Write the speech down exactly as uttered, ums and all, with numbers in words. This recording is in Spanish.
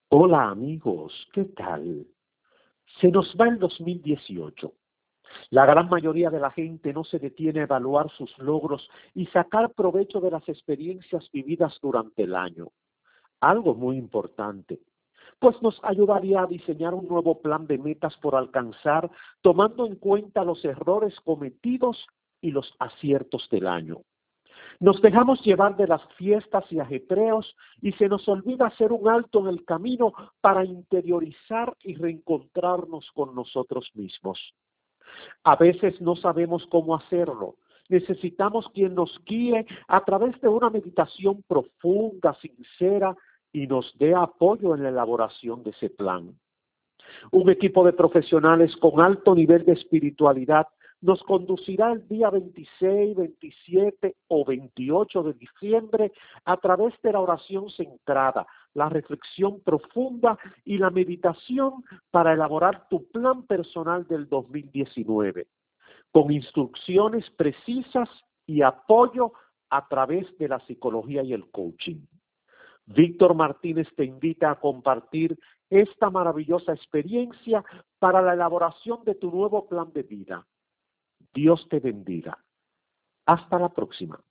Hola amigos, ¿qué tal? Se nos va el dos mil dieciocho. La gran mayoría de la gente no se detiene a evaluar sus logros y sacar provecho de las experiencias vividas durante el año. Algo muy importante, pues nos ayudaría a diseñar un nuevo plan de metas por alcanzar, tomando en cuenta los errores cometidos y los aciertos del año. Nos dejamos llevar de las fiestas y ajetreos y se nos olvida hacer un alto en el camino para interiorizar y reencontrarnos con nosotros mismos. A veces no sabemos cómo hacerlo. Necesitamos quien nos guíe a través de una meditación profunda, sincera y nos dé apoyo en la elaboración de ese plan. Un equipo de profesionales con alto nivel de espiritualidad nos conducirá el día veintiséis, veintisiete o veintiocho de diciembre a través de la oración centrada, la reflexión profunda y la meditación para elaborar tu plan personal del dos mil diecinueve, con instrucciones precisas y apoyo a través de la psicología y el coaching. Víctor Martínez te invita a compartir esta maravillosa experiencia para la elaboración de tu nuevo plan de vida. Dios te bendiga. Hasta la próxima.